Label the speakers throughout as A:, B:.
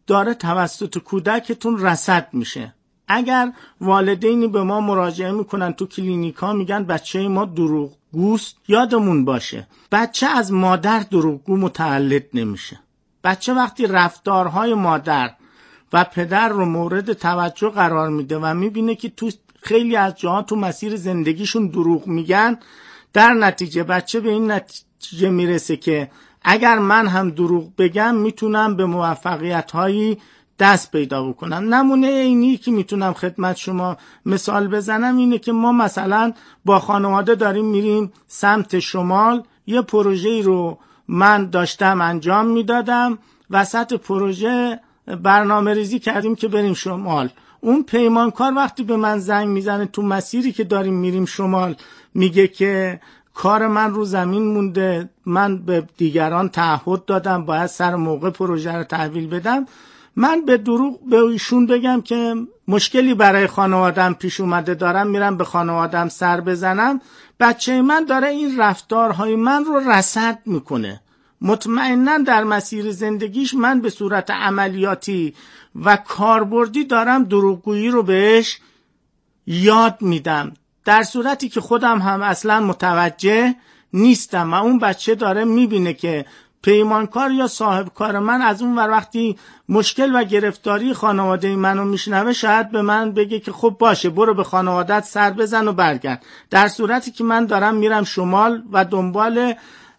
A: داره توسط کودکتون رصد میشه. اگر والدینی به ما مراجعه میکنن تو کلینیکا میگن بچه ما دروغگوست، یادمون باشه بچه از مادر دروغگو متولد نمیشه. بچه وقتی رفتارهای مادر و پدر رو مورد توجه قرار میده و میبینه که تو خیلی از جاها تو مسیر زندگیشون دروغ میگن، در نتیجه بچه به این نتیجه میرسه که اگر من هم دروغ بگم میتونم به موفقیت‌هایی دست پیدا بکنم. نمونه اینی که میتونم خدمت شما مثال بزنم اینه که ما مثلا با خانواده داریم میریم سمت شمال، یه پروژه‌ای رو من داشتم انجام میدادم، وسط پروژه برنامه ریزی کردیم که بریم شمال. اون پیمانکار وقتی به من زنگ میزنه تو مسیری که داریم میریم شمال، میگه که کار من رو زمین مونده، من به دیگران تعهد دادم باید سر موقع پروژه رو تحویل بدم، من به دروغ به ایشون بگم که مشکلی برای خانوادم پیش اومده دارم میرم به خانوادم سر بزنم، بچه من داره این رفتارهای من رو رصد میکنه. مطمئناً در مسیر زندگیش من به صورت عملیاتی و کاربردی دارم دروغگویی رو بهش یاد میدم، در صورتی که خودم هم اصلا متوجه نیستم و اون بچه داره میبینه که پیمانکار یا صاحب کار من از اون ور وقتی مشکل و گرفتاری خانواده منو میشنوه شاید به من بگه که خب باشه برو به خانوادت سر بزن و برگرد، در صورتی که من دارم میرم شمال و دنبال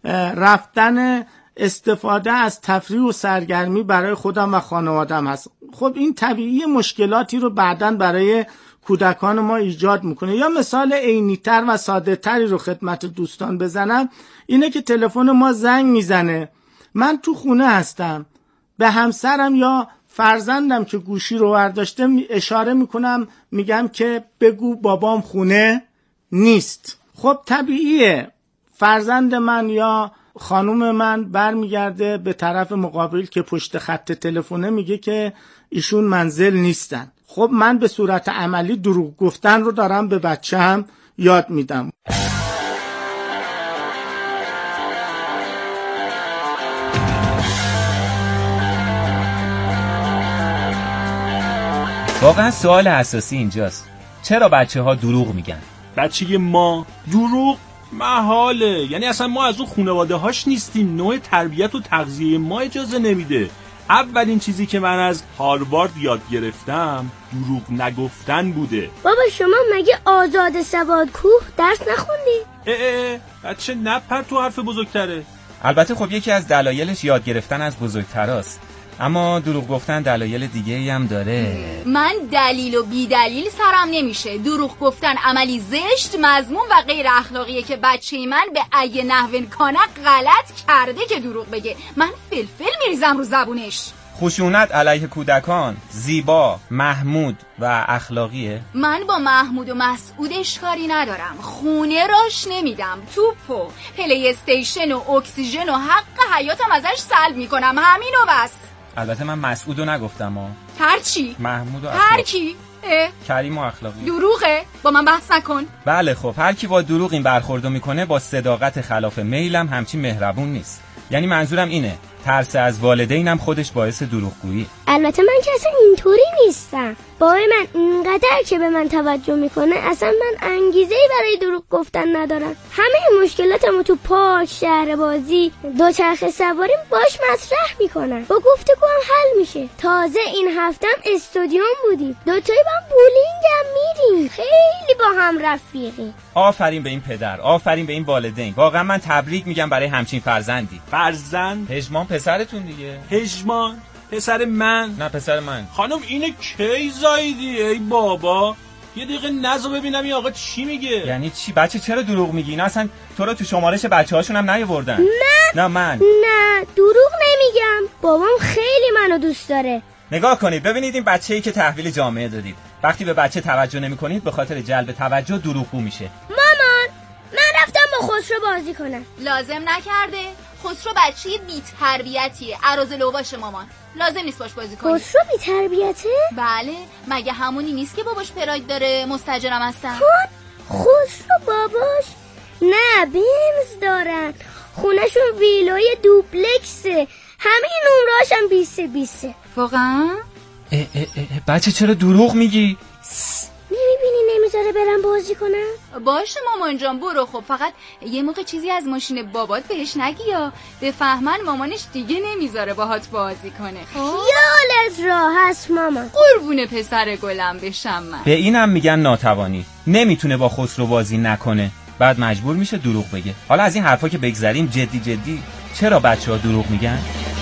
A: رفتن استفاده از تفریح و سرگرمی برای خودم و خانوادم هست. خب این طبیعی مشکلاتی رو بعداً برای کودکان ما ایجاد میکنه. یا مثال عینی‌تر و ساده تری رو خدمت دوستان بزنم، اینه که تلفن ما زنگ میزنه، من تو خونه هستم، به همسرم یا فرزندم که گوشی رو برداشته اشاره میکنم، میگم که بگو بابام خونه نیست. خب طبیعیه فرزند من یا خانوم من برمیگرده به طرف مقابل که پشت خط تلفنه میگه که ایشون منزل نیستن. خب من به صورت عملی دروغ گفتن رو دارم به بچه‌م یاد میدم.
B: واقعا سوال اساسی اینجاست، چرا بچه‌ها دروغ میگن؟
C: بچه ما دروغ محاله، یعنی اصلا ما از اون خانواده هاش نیستیم، نوع تربیت و تغذیه ما اجازه نمیده. اولین چیزی که من از هاروارد یاد گرفتم دروغ نگفتن بوده.
D: بابا شما مگه آزاد سواد کوه درس نخوندی؟
C: بچه نپر تو حرف بزرگتره.
B: البته خب یکی از دلایلش یاد گرفتن از بزرگتراست، اما دروغ گفتن دلایل دیگه‌ای هم داره.
E: من دلیل و بی دلیل سرم نمیشه. دروغ گفتن عملی زشت، مذموم و غیر اخلاقیه که بچه من به ای نحو کانه غلط کرده که دروغ بگه. من فلفل میریزم رو زبونش.
B: خشونت علیه کودکان زیبا، محمود و اخلاقیه؟
E: من با محمود و مسعودش کاری ندارم، خونه راش نمیدم، توپ و پلی استیشن و اکسیژن و حق حیاتم ازش سلب میکنم، همین و بس.
B: البته من مسعودو نگفتم ها.
E: هرچی؟
B: محمود و
E: هر کی؟
B: کریم و اخلاقی.
E: دروغه؟ با من بحث نکن.
B: بله خب هر کی با دروغ این برخوردو میکنه با صداقت خلاف میلم همچین مهربون نیست. یعنی منظورم اینه ترس از والدینم خودش باعث دروغگویی.
D: البته من که اصلا اینطوری نیستم. بابای من اینقدر که به من توجه میکنه اصلا من انگیزه‌ای برای دروغ گفتن ندارم. همه مشکلاتمو تو پارک، شهر بازی، دوچرخه سواری باش مطرح میکنم. با گفتگو هم حل میشه. تازه این هفتم استودیوم بودیم، دوتایی با هم بولینگ هم میریم، خیلی با هم رفیقیم.
B: آفرین به این پدر، آفرین به این والدین. واقعا من تبریک میگم برای همچین فرزندی.
C: فرزند؟
B: پژمان پسرتون دیگه.
C: پژمان پسر من؟
B: نه پسر من.
C: خانم اینه کی زایدی؟ ای بابا یه دقیقه نزو ببینم این آقا چی میگه.
B: یعنی چی؟ بچه چرا دروغ میگی؟ اینا اصلا تو رو تو شمارش بچه‌هاشون هم نیاوردن. نه من
D: نه دروغ نمیگم، بابام خیلی منو دوست داره.
B: نگاه کنید ببینید این بچه‌ای که تحویل جامعه دادید وقتی به بچه توجه نمی‌کنید به خاطر جلب توجه دروغگو میشه.
D: مامان من رفتم با خسرو بازی کنم.
E: لازم نکرده. خسرو بچه بی تربیتیه، عراضلو باشه مامان، لازم نیست باش بازی کنی.
D: خسرو بی تربیته؟
E: بله، مگه همونی نیست که باباش پراید داره، مستاجرم هستن.
D: خسرو باباش نه بنز دارن، خونهشون ویلای دوپلکسه، همه نمره‌هاشم 20.
E: واقعا؟
B: بچه چرا دروغ میگی؟
D: نمیبینی نمیذاره برم بازی کنم؟
E: باشه مامان جان برو. خب فقط یه موقع چیزی از ماشین بابات بهش نگی یا بفهمن مامانش دیگه نمیذاره باهات بازی کنه.
D: خیالت راحت مامان.
E: قربون پسر گلم بشم من.
B: به اینم میگن ناتوانی. نمیتونه با خسرو بازی نکنه، بعد مجبور میشه دروغ بگه. حالا از این حرفا که بگذریم، جدی چرا بچه‌ها دروغ میگن؟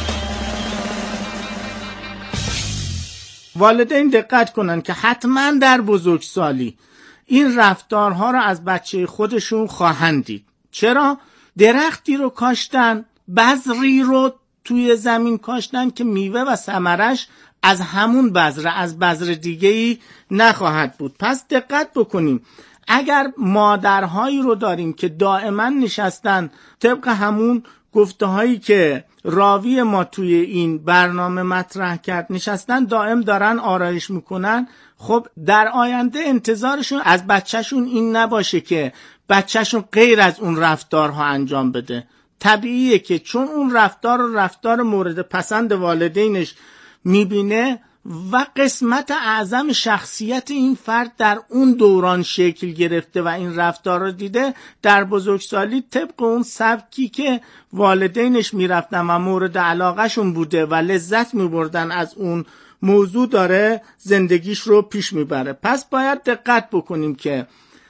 A: والدین دقت کنن که حتما در بزرگسالی این رفتارها رو از بچه خودشون خواهند دید. چرا؟ درختی رو کاشتن، بذری رو توی زمین کاشتن که میوه و ثمرش از همون بذره، از بذر دیگه‌ای نخواهد بود. پس دقت بکنیم، اگر مادرهایی رو داریم که دائما نشستن طبق همون گفته هایی که راوی ما توی این برنامه مطرح کرد نشستن دائم دارن آرایش میکنن، خب در آینده انتظارشون از بچهشون این نباشه که بچهشون غیر از اون رفتارها انجام بده. طبیعیه که چون اون رفتار مورد پسند والدینش میبینه و قسمت اعظم شخصیت این فرد در اون دوران شکل گرفته و این رفتار رو دیده، در بزرگسالی طبق اون سبکی که والدینش میرفتن و مورد علاقهشون بوده و لذت میبردن از اون موضوع داره زندگیش رو پیش میبره. پس باید دقت بکنیم که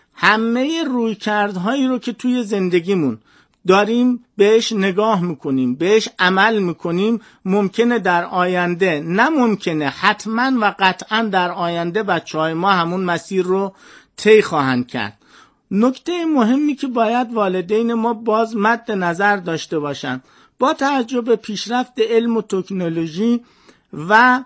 A: همه رویکردهایی رو که توی زندگیمون داریم بهش نگاه میکنیم، بهش عمل میکنیم، ممکنه در آینده، نه ممکنه، حتما و قطعا در آینده بچه‌های ما همون مسیر رو طی خواهند کرد. نکته مهمی که باید والدین ما باز مد نظر داشته باشند، با توجه به پیشرفت علم و تکنولوژی و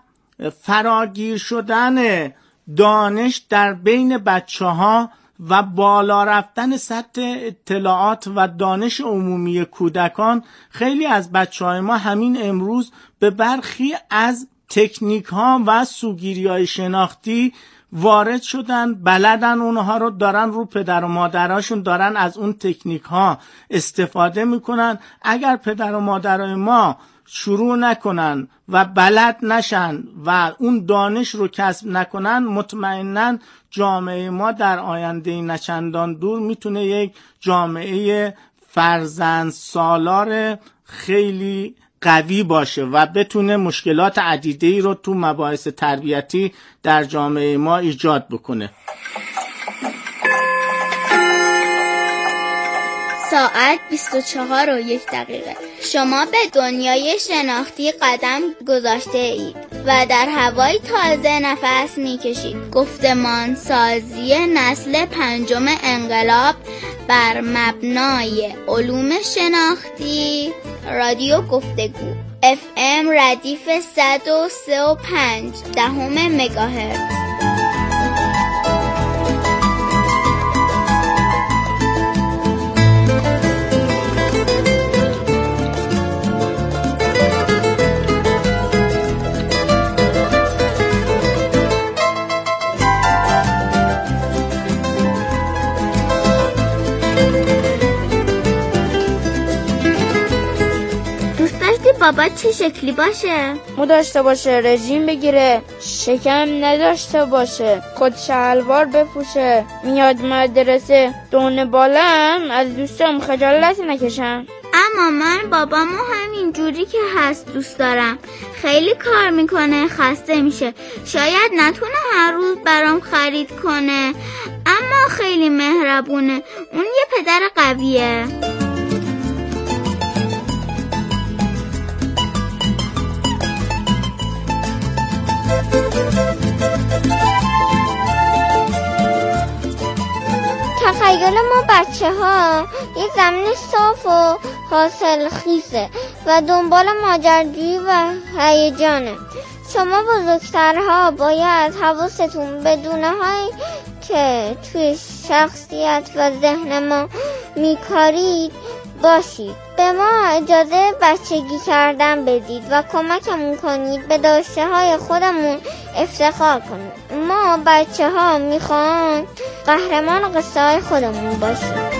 A: فراگیر شدن دانش در بین بچه‌ها و بالا رفتن سطح اطلاعات و دانش عمومی کودکان، خیلی از بچه‌های ما همین امروز به برخی از تکنیک ها و سوگیری های شناختی وارد شدن، بلدن، اونها رو دارن، رو پدر و مادراشون دارن از اون تکنیک ها استفاده میکنن. اگر پدر و مادرای ما شروع نکنن و بلد نشن و اون دانش رو کسب نکنن، مطمئناً جامعه ما در آینده نچندان دور میتونه یک جامعه فرزند سالار خیلی قوی باشه و بتونه مشکلات عدیده‌ای رو تو مباحث تربیتی در جامعه ما ایجاد بکنه.
F: ساعت 24:01. شما به دنیای شناختی قدم گذاشته اید و در هوای تازه نفس میکشید. گفتمان سازی نسل پنجم انقلاب بر مبنای علوم شناختی. رادیو گفتگو FM ردیف 103.5 مگاهرتز. بابا چه شکلی باشه؟
G: مو داشته باشه، رژیم بگیره، شکم نداشته باشه، کت شلوار بپوشه، میاد مدرسه دونه بالم از دوستم خجالت نکشم.
F: اما من بابامو همین جوری که هست دوست دارم. خیلی کار میکنه، خسته میشه، شاید نتونه هر روز برام خرید کنه، اما خیلی مهربونه. اون یه پدر قویه.
D: تخیل ما بچه ها یه زمین صاف و حاصل خیزه و دنبال ماجراجویی و هیجانه. شما بزرگترها باید حواستون به دونه هایی که توی شخصیت و ذهن ما میکارید باشید. به ما اجازه بچگی کردن بدید و کمکمون کنید به داشته های خودمون افتخار کنید. ما بچه ها میخوان قهرمان قصه های خودمون باشیم.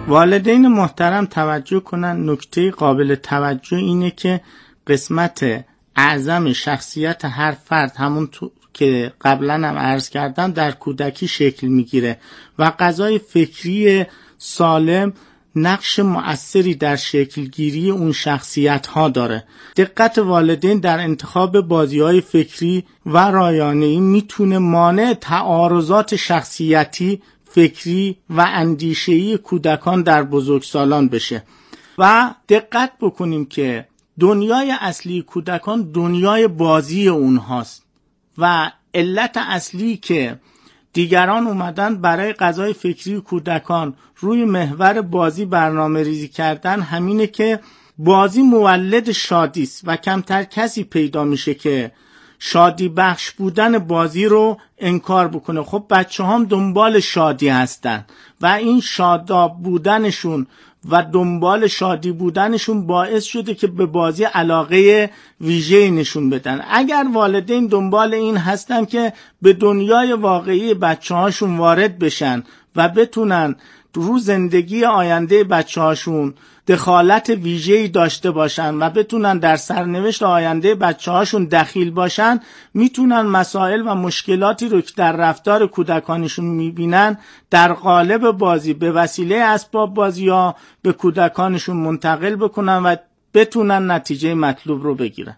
A: والدین محترم توجه کنن، نکته قابل توجه اینه که قسمت اعظم شخصیت هر فرد همون که قبلا هم عرض کردم در کودکی شکل میگیره و غذای فکری سالم نقش مؤثری در شکلگیری اون شخصیت ها داره. دقت والدین در انتخاب بازی‌های فکری و رایانه‌ای میتونه مانع تعارضات شخصیتی، فکری و اندیشه‌ای کودکان در بزرگسالان بشه. و دقت بکنیم که دنیای اصلی کودکان دنیای بازی اونهاست و علت اصلی که دیگران اومدن برای غذای فکری کودکان روی محور بازی برنامه ریزی کردن همینه که بازی مولد شادی است و کمتر کسی پیدا میشه که شادی بخش بودن بازی رو انکار بکنه. خب بچه هم دنبال شادی هستن و این شاداب بودنشون و دنبال شادی بودنشون باعث شده که به بازی علاقه ویژه‌ای نشون بدن. اگر والدین دنبال این هستن که به دنیای واقعی بچه‌هاشون وارد بشن و بتونن رو زندگی آینده بچه‌هاشون دخالت ویژه‌ای داشته باشن و بتونن در سرنوشت آینده بچه‌هاشون دخیل باشن، میتونن مسائل و مشکلاتی رو که در رفتار کودکانشون میبینن در قالب بازی به وسیله اسباب بازی ها به کودکانشون منتقل بکنن و بتونن نتیجه مطلوب رو بگیرن.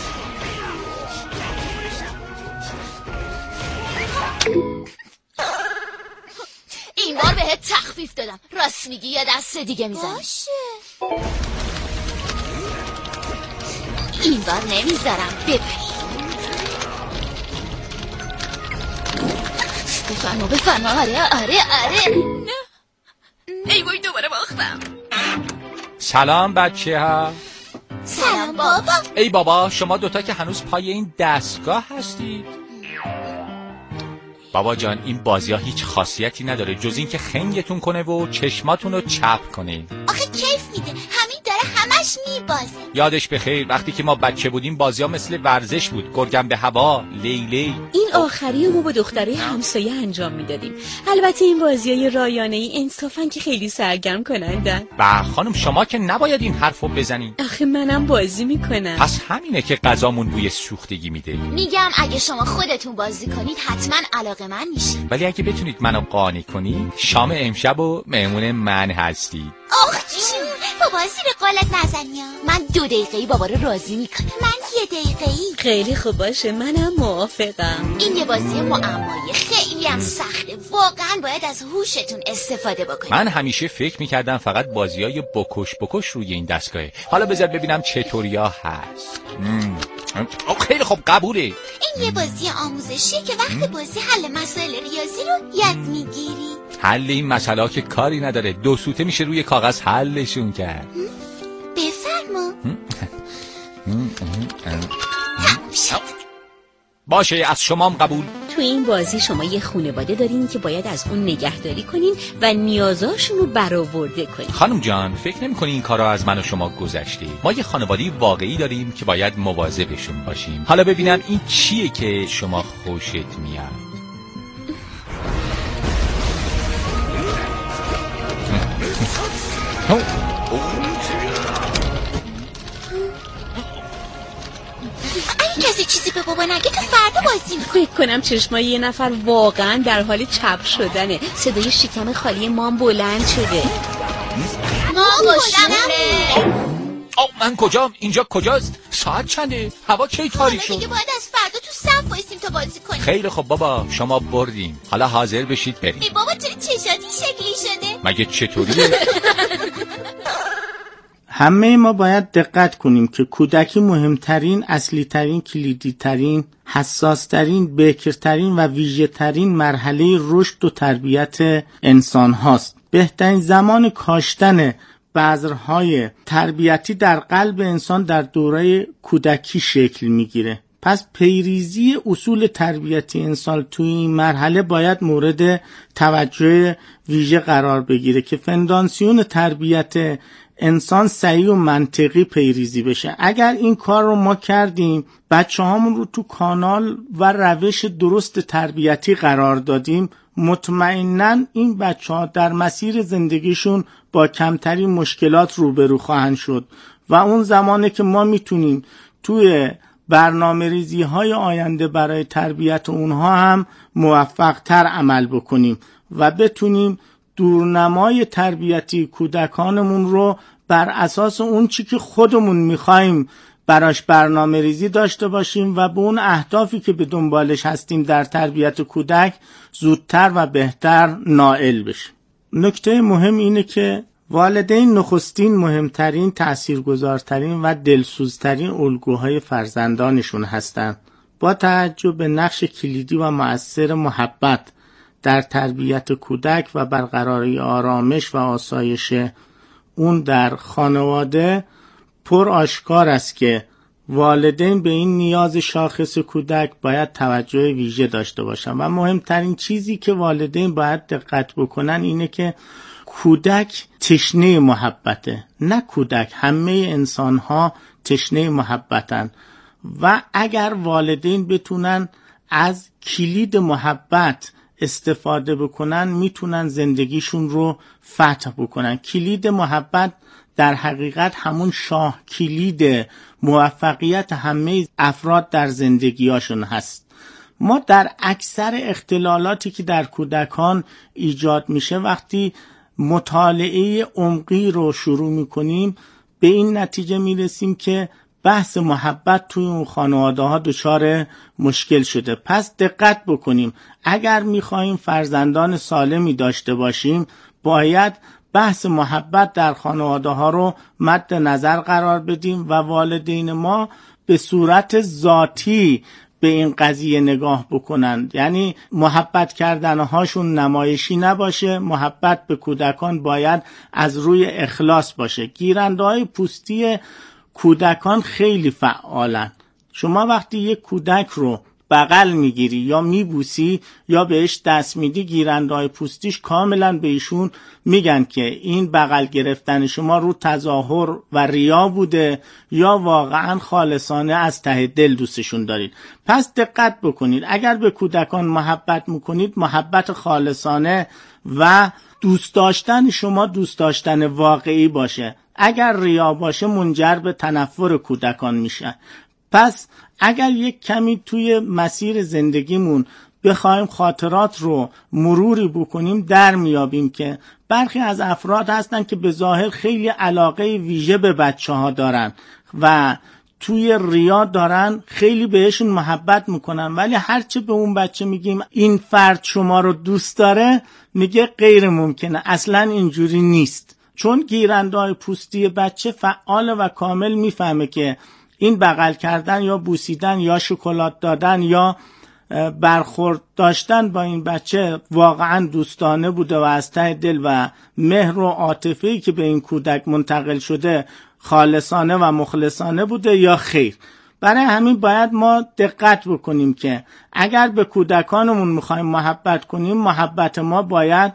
H: این بار بهت تخفیف دادم. راست میگی، یه دست دیگه میزنی. باشه. این بار نمیذارم ببری. بفرما. آره. ای وای دوباره باختم.
I: سلام بچه ها.
H: سلام بابا.
I: ای بابا، شما دوتا که هنوز پای این دستگاه هستید. بابا جان، این بازی ها هیچ خاصیتی نداره جز این که خنگتون کنه و چشماتون رو چپ کنه.
H: آخه کیف میده، همین داره همش میبازه.
I: یادش بخیر وقتی که ما بچه بودیم بازی ها مثل ورزش بود، گرگم به هوا، لیلی.
J: این آخری ما با دختره همسایه انجام میدادیم. البته این بازی های رایانه ای انصافا که خیلی سرگرم کنندن.
I: با خانم شما که نباید این حرفو بزنین.
J: آخه منم بازی میکنم.
I: پس همینه که غذامون بوی سوختگی میده.
H: میگم اگه شما خودتون بازی کنید حتما علاقه من میشید.
I: ولی اگه بتونید منو قانع کنید، شام امشب و مهمون من هستید.
H: آخ جون، بابا زیر قالت نزنی. من 2 دقیقه‌ای بابا رو راضی میکنم. من 1 دقیقه‌ای.
J: خیلی خوب باشه، منم موافقم.
H: این یه بازی معمایی، خیلی هم سخته. واقعا باید از هوشتون استفاده بکنید.
I: من همیشه فکر میکردم فقط بازیای بکش روی این دستگاهه. حالا بذار ببینم چطوریا هست. خیلی خوب، قبوله.
H: این یه بازی آموزشیه که وقت بازی حل مسائل ریاضی رو یاد میگیری.
I: حل این مسئله که کاری نداره، 2 سوته میشه روی کاغذ حلشون کرد.
H: بفرما.
I: باشه، از شمام قبول.
J: تو این بازی شما یه خانواده دارین که باید از اون نگهداری کنین و نیازاشون رو برآورده کنین.
I: خانم جان، فکر نمی‌کنی این کارا از من و شما گذشته؟ ما یه خانواده واقعی داریم که باید مواظبشون باشیم. حالا ببینم این چیه که شما خوشت میاد.
H: اگه کسی چیزی به بابا نگه تو فردا بازی
J: فکر کنم چشمای یه نفر واقعا در حال چپ شدنه. صدای شکم خالی مام بلند شده.
H: مام بلند.
I: من کجام؟ اینجا کجاست؟ ساعت چنده؟ هوا کی تاریک شد؟
H: دیگه باید از فردا تو صف وایسیم تا بازی کنیم.
I: خیلی خب بابا، شما بردیم. حالا حاضر بشید بریم.
H: ای بابا چرا چشاتی شکلی شده؟
I: مگه چطوریه؟
A: همه ما باید دقت کنیم که کودکی مهمترین، اصلیترین، کلیدیترین، حساسترین، بکرترین و ویژه‌ترین مرحله رشد و تربیت انسان هاست. بهترین زمان کاشتن بذرهای تربیتی در قلب انسان در دوره کودکی شکل میگیره. پس پیریزی اصول تربیتی انسان توی این مرحله باید مورد توجه ویژه قرار بگیره که فنداسیون تربیت انسان صحیح و منطقی پیریزی بشه. اگر این کار رو ما کردیم، بچه هامون رو تو کانال و روش درست تربیتی قرار دادیم، مطمئناً این بچه‌ها در مسیر زندگیشون با کمترین مشکلات روبرو خواهند شد و اون زمانه که ما میتونیم توی برنامه‌ریزی های آینده برای تربیت اونها هم موفق تر عمل بکنیم و بتونیم دورنمای تربیتی کودکانمون رو بر اساس اون چی که خودمون میخوایم براش برنامه ریزی داشته باشیم و به اون اهدافی که به دنبالش هستیم در تربیت کودک زودتر و بهتر نائل بشیم. نکته مهم اینه که والدین نخستین، مهمترین، تأثیرگذارترین و دلسوزترین الگوهای فرزندانشون هستند. با توجه به نقش کلیدی و مؤثر محبت در تربیت کودک و برقراری آرامش و آسایش اون در خانواده، پر آشکار است که والدین به این نیاز شاخص کودک باید توجه ویژه داشته باشند و مهمترین چیزی که والدین باید دقت بکنن اینه که کودک تشنه محبته، نه کودک. همه انسان ها تشنه محبتن و اگر والدین بتونن از کلید محبت استفاده بکنن میتونن زندگیشون رو فتح بکنن. کلید محبت در حقیقت همون شاه کلید موفقیت همه افراد در زندگیاشون هست. ما در اکثر اختلالاتی که در کودکان ایجاد میشه وقتی مطالعه عمقی رو شروع میکنیم به این نتیجه میرسیم که بحث محبت توی اون خانواده ها دچار مشکل شده. پس دقت بکنیم، اگر میخوایم فرزندان سالمی داشته باشیم باید بحث محبت در خانواده ها رو مد نظر قرار بدیم و والدین ما به صورت ذاتی به این قضیه نگاه بکنند. یعنی محبت کردنهاشون نمایشی نباشه. محبت به کودکان باید از روی اخلاص باشه. گیرنده‌های پوستی کودکان خیلی فعالن. شما وقتی یک کودک رو بغل میگیری یا میبوسی یا بهش دست میدی، گیرنده‌های پوستیش کاملا به ایشون میگن که این بغل گرفتن شما رو تظاهر و ریا بوده یا واقعا خالصانه از ته دل دوستشون دارید. پس دقت بکنید، اگر به کودکان محبت میکنید محبت خالصانه و دوست داشتن شما دوست داشتن واقعی باشه. اگر ریا باشه منجر به تنفر کودکان میشه. پس اگر یک کمی توی مسیر زندگیمون بخوایم خاطرات رو مروری بکنیم در میابیم که برخی از افراد هستن که به ظاهر خیلی علاقه ویژه به بچه ها دارن و توی ریا دارن، خیلی بهشون محبت میکنن، ولی هرچه به اون بچه میگیم این فرد شما رو دوست داره میگه غیر ممکنه، اصلا اینجوری نیست. چون گیرنده‌های پوستی بچه فعال و کامل میفهمه که این بغل کردن یا بوسیدن یا شکلات دادن یا برخورد داشتن با این بچه واقعا دوستانه بوده و از ته دل و مهر و عاطفه‌ای که به این کودک منتقل شده خالصانه و مخلصانه بوده یا خیر. برای همین باید ما دقت بکنیم که اگر به کودکانمون میخوایم محبت کنیم، محبت ما باید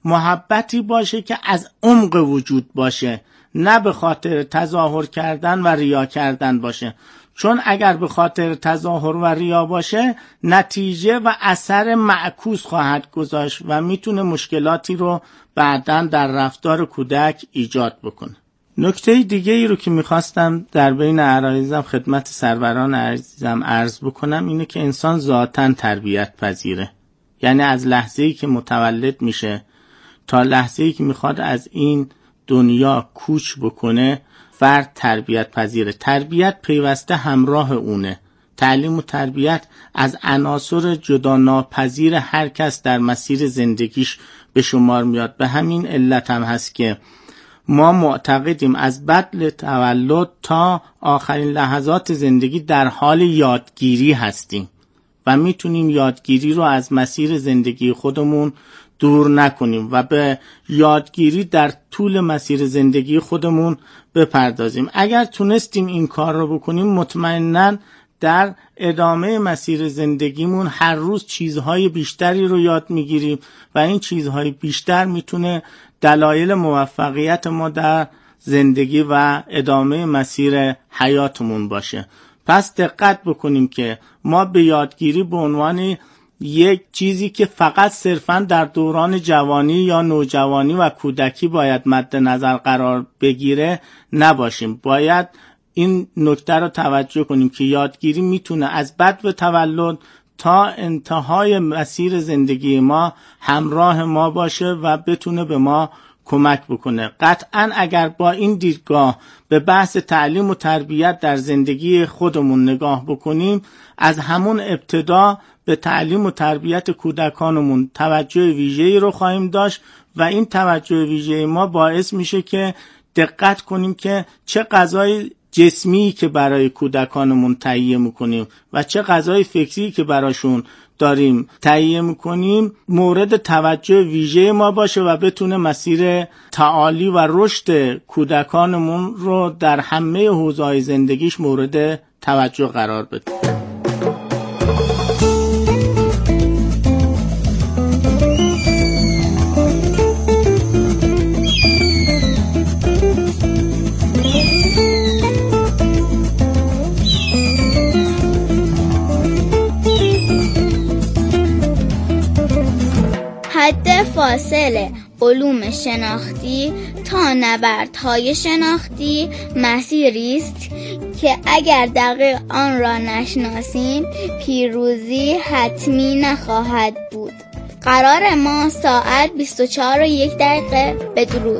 A: محبتی باشه که از عمق وجود باشه، نه به خاطر تظاهر کردن و ریا کردن باشه. چون اگر به خاطر تظاهر و ریا باشه نتیجه و اثر معکوس خواهد گذاشت و میتونه مشکلاتی رو بعداً در رفتار کودک ایجاد بکنه. نکته دیگه ای رو که میخواستم در بین عرایزم خدمت سروران عزیزم عرض بکنم اینه که انسان ذاتاً تربیت پذیره. یعنی از لحظه‌ای که متولد میشه تا لحظه‌ای که میخواد از این دنیا کوچ بکنه فرد تربیت پذیره. تربیت پیوسته همراه اونه. تعلیم و تربیت از عناصر جدا ناپذیر هر کس در مسیر زندگیش به شمار میاد. به همین علت هم هست که ما معتقدیم از بدء تولد تا آخرین لحظات زندگی در حال یادگیری هستیم و میتونیم یادگیری رو از مسیر زندگی خودمون دور نکنیم و به یادگیری در طول مسیر زندگی خودمون بپردازیم. اگر تونستیم این کار رو بکنیم مطمئناً در ادامه مسیر زندگیمون هر روز چیزهای بیشتری رو یاد میگیریم و این چیزهای بیشتر میتونه دلایل موفقیت ما در زندگی و ادامه مسیر حیاتمون باشه. پس دقت بکنیم که ما به یادگیری به عنوان یک چیزی که فقط صرفاً در دوران جوانی یا نوجوانی و کودکی باید مد نظر قرار بگیره نباشیم. باید این نکته رو توجه کنیم که یادگیری میتونه از بدو تولد تا انتهای مسیر زندگی ما همراه ما باشه و بتونه به ما کمک بکنه. قطعاً اگر با این دیدگاه به بحث تعلیم و تربیت در زندگی خودمون نگاه بکنیم، از همون ابتدا به تعلیم و تربیت کودکانمون توجه ویژه‌ای رو خواهیم داشت و این توجه ویژه ما باعث میشه که دقت کنیم که چه غذای جسمی که برای کودکانمون تهیه میکنیم و چه غذای فکری که براشون داریم تهیه میکنیم مورد توجه ویژه ما باشه و بتونه مسیر تعالی و رشد کودکانمون رو در همه حوزه‌های زندگیش مورد توجه قرار بده.
F: حد فاصله علوم شناختی تا نبردهای شناختی مسیری است که اگر دقیق آن را نشناسیم پیروزی حتمی نخواهد بود. قرار ما ساعت 24:01 بدرود.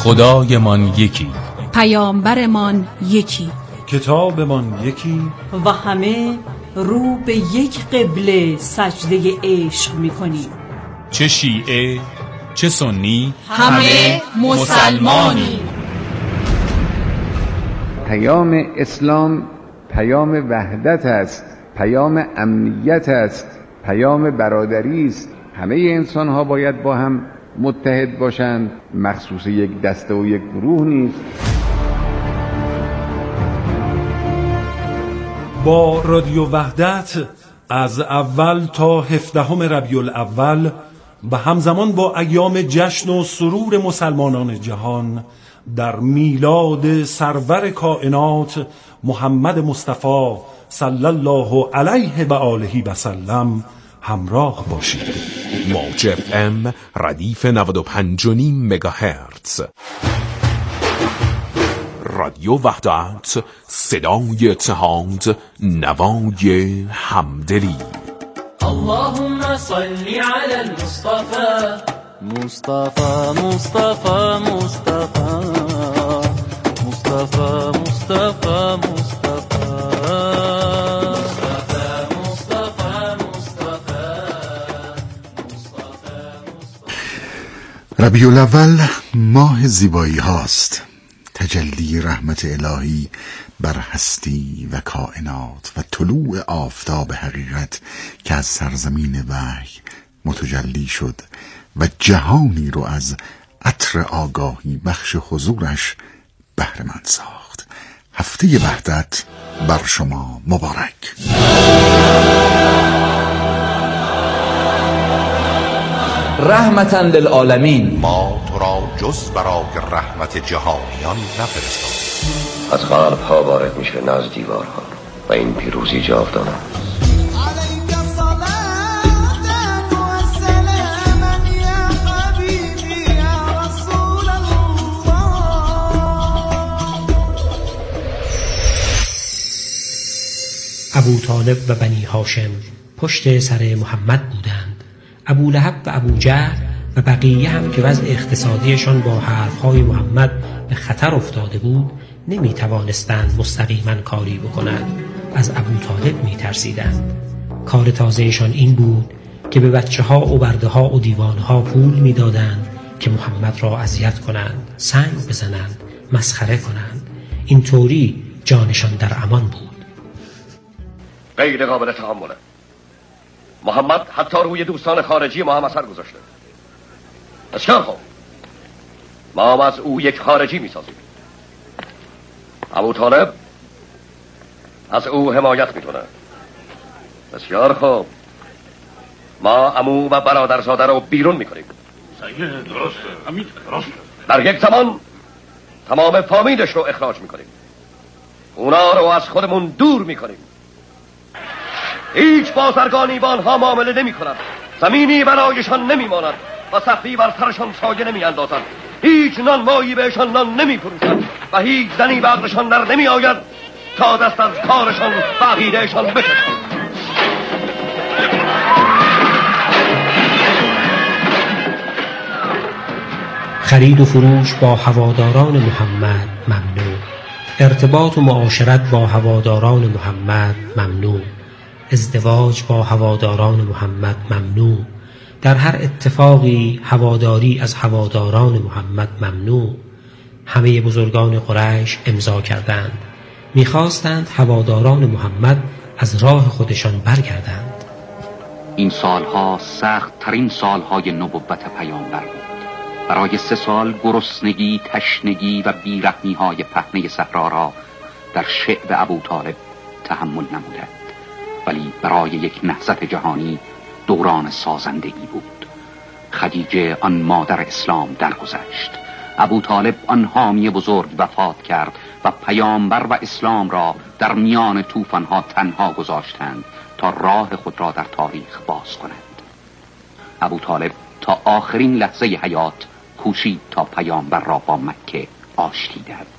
I: خدایمان یکی،
K: پیامبرمان یکی،
C: کتابمان یکی
K: و همه رو به یک قبله سجده عشق می‌کنیم.
I: چه شیعه چه سنی
K: همه مسلمانی.
L: پیام اسلام پیام وحدت است، پیام امنیت است، پیام برادری است. همه انسان ها باید با هم متحد باشند، مخصوص یک دسته و یک گروه نیست.
C: با رادیو وحدت از اول تا 17 ربیع الاول و همزمان با ایام جشن و سرور مسلمانان جهان در میلاد سرور کائنات محمد مصطفی صلی الله علیه و آله و سلم همراه باشید.
M: موج FM ردیف 95.5 مگاهرتز. رادیو وحدت، صدای اتحاد، نوای همدلی.
N: اللهم صل على المصطفى مصطفى مصطفى مصطفى مصطفى مصطفى
O: ربیع الاول ماه زیبایی هاست، تجلی رحمت الهی بر هستی و کائنات و طلوع آفتاب حقیقت که از سرزمین وحی متجلی شد و جهانی رو از عطر آگاهی بخش حضورش بهره‌مند ساخت. هفته وحدت بر شما مبارک.
P: رحمتاً للعالمین.
M: ما تو را جز برای رحمت جهانیان نفرستادیم.
Q: از قلب ها وارد میشه نه از دیوارها و این پیروزی جاودانه است.
R: ابو طالب و بنی هاشم پشت سر محمد بودند. ابو لهب و ابو جهل و بقیه هم که وضع اقتصادیشان با حرفهای محمد به خطر افتاده بود نمی توانستند مستقیما کاری بکنند. از ابو طالب می ترسیدند. کار تازهشان این بود که به بچه ها و برده ها و دیوانه ها پول می دادند که محمد را اذیت کنند، سنگ بزنند، مسخره کنند. این طوری جانشان در امان بود.
Q: غیر قابل تحمله. محمد حتی روی دوستان خارجی ما هم اثر گذاشته. بسیار خوب، ما هم از او یک خارجی می سازیم. ابو طالب از او حمایت می کنه. بسیار خوب، ما عمو و برادرزاده رو بیرون می کنیم. درسته. در یک زمان تمام فامیلش رو اخراج می کنیم. اونا رو از خودمون دور می کنیم. هیچ بازرگانی با آنها معامله نمی کند. زمینی برایشان نمی ماند و سختی بر سرشان سایه نمی اندازند. هیچ نان مایی بهشان نان نمی فروشند و هیچ زنی به عقلشان در نمی آید تا دست از کارشان و عقیدهشان بکشند.
R: خرید و فروش با هواداران محمد ممنوع. ارتباط و معاشرت با هواداران محمد ممنوع. ازدواج با هواداران محمد ممنوع. در هر اتفاقی هواداری از هواداران محمد ممنوع. همه بزرگان قریش امضا کردند. می‌خواستند هواداران محمد از راه خودشان برگردند.
S: این سالها سخت ترین سالهای نبوت پیامبر بود. برای 3 سال گرسنگی، تشنگی و بیرحمی‌های پهنه صحرا را در شعب ابو طالب تحمل نمودند. ولی برای یک نهضت جهانی دوران سازندگی بود. خدیجه آن مادر اسلام درگذشت. ابو طالب آن حامی بزرگ وفات کرد و پیامبر و اسلام را در میان طوفان‌ها تنها گذاشتند تا راه خود را در تاریخ باز کنند. ابو طالب تا آخرین لحظه حیات کوشید تا پیامبر را با مکه آشتی دهد.